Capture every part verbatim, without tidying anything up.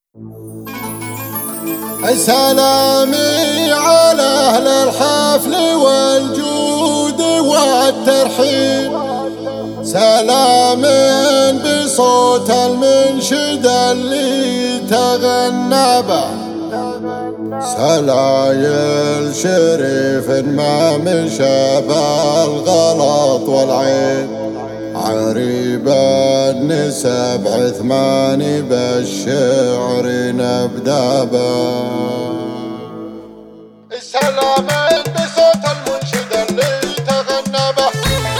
سلامي على أهل الحفل والجود والترحيب، سلام بصوت المنشد اللي تغنى به، سلايل شريف ما مشى بالغلط والعيب، عريب النسب عثماني بالشعر نبدا به. سلام بصوت المنشد اللي تغنى به،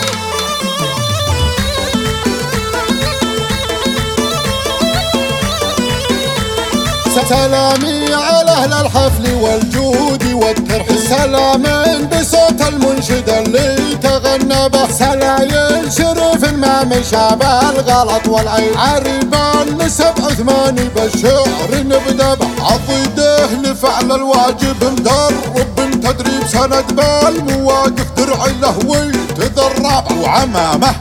سلامي على أهل الحفل والجود والترحيب، سلام بصوت المنشد اللي تغنى به، سلايل شريف ما مشى بالغلط والعيب، عريب النسب عثماني بالشعر نبدا به، عضيده لفعل الواجب مدرب تدريب سند بالمواقف درعي له ويتذرب، وعمامه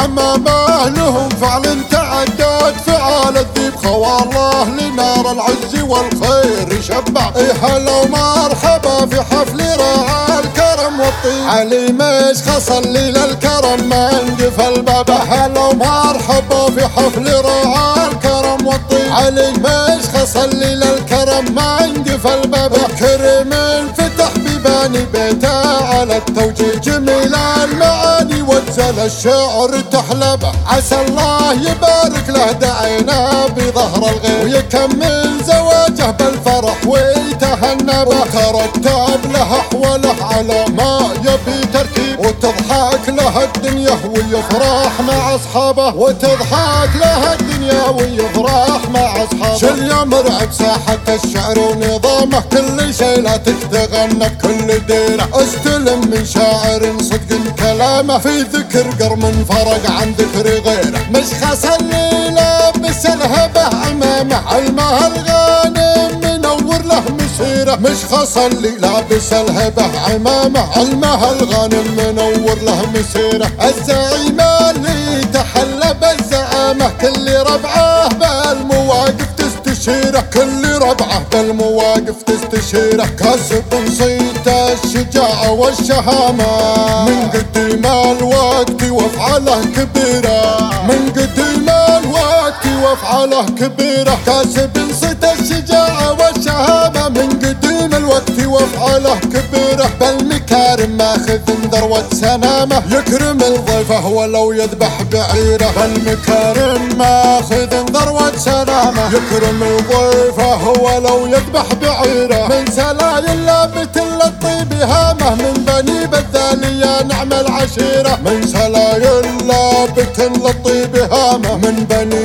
وعمامه لهم فعل تعدد فعال الذيب، خوى الله لنار العز والخير شبع، إيه هلا ومرحبا في حفل راعى الكرم والطيب، علي مشخص اللي للكرم ما انقفل بابه، هلا ومرحبا في حفل راعى الكرم والطيب، علي مشخص اللي للكرم ما انقفل بابه، كريم فتح باني بيته على التوجيه، جميل المعاني وجل الشعر تحلبه، عسى الله يبارك له دعينا بظهر الغيب، ويكمل زواجه بالفرح ويتهنى به، وترتب له احواله على ما يبي ترتيب، وتضحك له الدنيا ويفرح مع اصحابه، وتضحك له الدنيا ويفرح مع اصحابه، شل يمرعب ساحة الشعر ونظامه، كل شي لا تتغنى بكل ديره، استلم من شاعر صدق كلامه، في ذكر قرم فرق عن ذكر غيره، مشخص اللي لابس الهبه عمامه، علمه الغانم منور له مسيره، مشخص اللي لابس الهبه عمامه، علمه الغانم منور له مسيره، الزعيم اللي تحلى بالزعامه، كل ربعه بالمواقف تستشيره، كل ربعه بالمواقف تستشيره، كاسب صيت الشجاعة والشهامة، من قديم الوقت وافعاله كبيرة، من قديم الوقت وافعاله كبيرة، كاسب صيت الشجاعة والشهامة، من قديم الوقت وافعاله كبيرة، بالمكارم ماخذ ذروة سنامة، يكرم الضيفه ولو يذبح بعيره، بالمكارم ماخذ ذروة سنامة، يكرم الضيفه ولو يذبح بعيره، من سلايل لابت للطيب هامه، من بني بذالية نعم العشيرة، من سلايل لابت للطيب هامه، من بني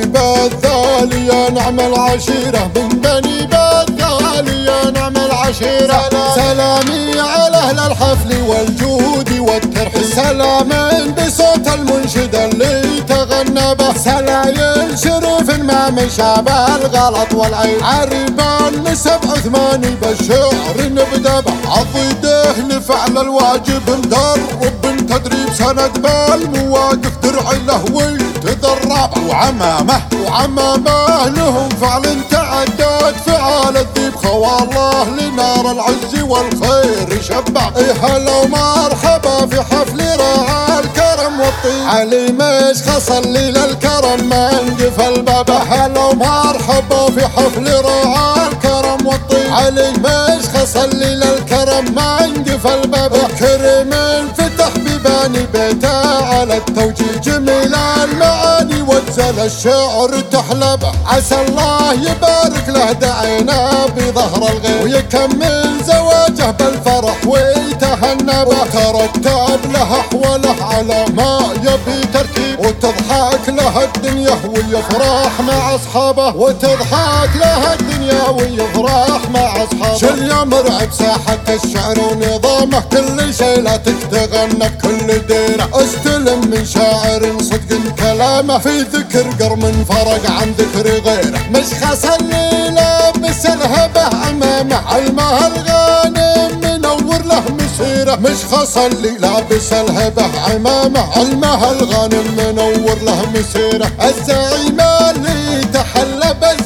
بذالية نعم العشيرة، من بني بذالية نعم العشيرة، سلامي على أهل الحفل والجود والترحيب، سلام بصوت المنشد اللي تغنى به، سلايل شريف ما مشى بالغلط والعيب، عريب النسب عثماني بالشعر نبدا به، عضيده لفعل الواجب مدرب تدريب سند بالمواقف درعي له ويتذرب، وعمامه وعمامه لهم فعل تعدد فعال الذيب، خوى الله لنار العز والخير شبع، إيه هلا ومرحبا في حفل راعى الكرم والطيب، علي مشخص اللي للكرم ما انقفل بابه، هلا ومرحبا في حفل راعى الكرم والطيب، علي مشخص اللي للكرم ما انقفل بابه، كريم فتح بباني بيته على التوجيه، جميل المعاني وجل الشعر تحلبه، عسى الله يبارك له دعينا بظهر الغيب، ويكمل زواجه بالفرح ويتهنى به، وترتب له احواله على ما يبي ترتيب، وتضحك له الدنيا ويفرح مع اصحابه، وتضحك له الدنيا ويفرح مع اصحابه، شل يمرعب ساحة الشعر ونظامه، كل شي لا تتغنى بكل ديره، استلم من شاعر صدق كلامه، في ذكر قرم فرق عن ذكر غيره، مشخص اللي لابس الهبه عمامه، علمه الغانم منور له مسيره، مشخص اللي لابس الهبه عمامه، علمه الغانم منور له مسيره، الزعيم اللي تحلى بالزعامه،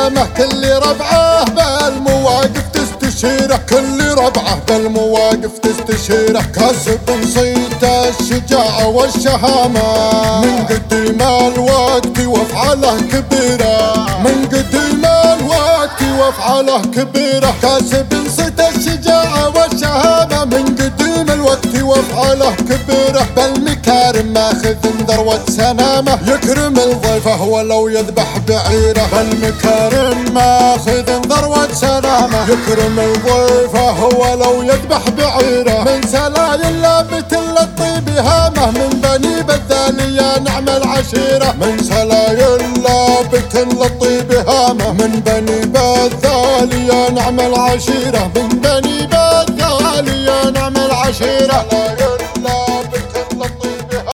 سلامه، كل ربعه بالمواقف تستشيره، كل ربعه بالمواقف تستشيره، كاسب صيت الشجاعة والشهامة من قديم الوقت وافعاله كبيرة، من قديم الوقت وافعاله كبيرة، كاسب صيت الشجاعة والشهامة من قديم الوقت وافعاله كبيرة، بالمكارم ماخذ ذروة سنامه، يكرم الضيفه ولو يذبح بعيره، بالمكارم ماخذ ذروة سنامه، يكرم الضيفه ولو يذبح بعيره، من سلايل لابت الطيب هامه من بني بذالية نعم العشيرة، من سلايل لابت الطيب هامه من بني بذالية نعم العشيرة، من بني بذالية نعم العشيرة.